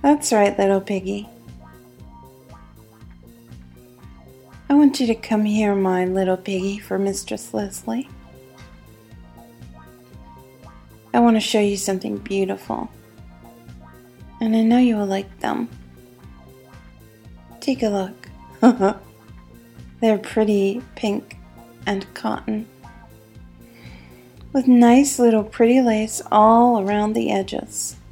That's right, little piggy. I want you to come here, my little piggy, for Mistress Leslie. I want to show you something beautiful, and I know you will like them. Take a look. They're pretty pink and cotton, with nice little pretty lace all around the edges.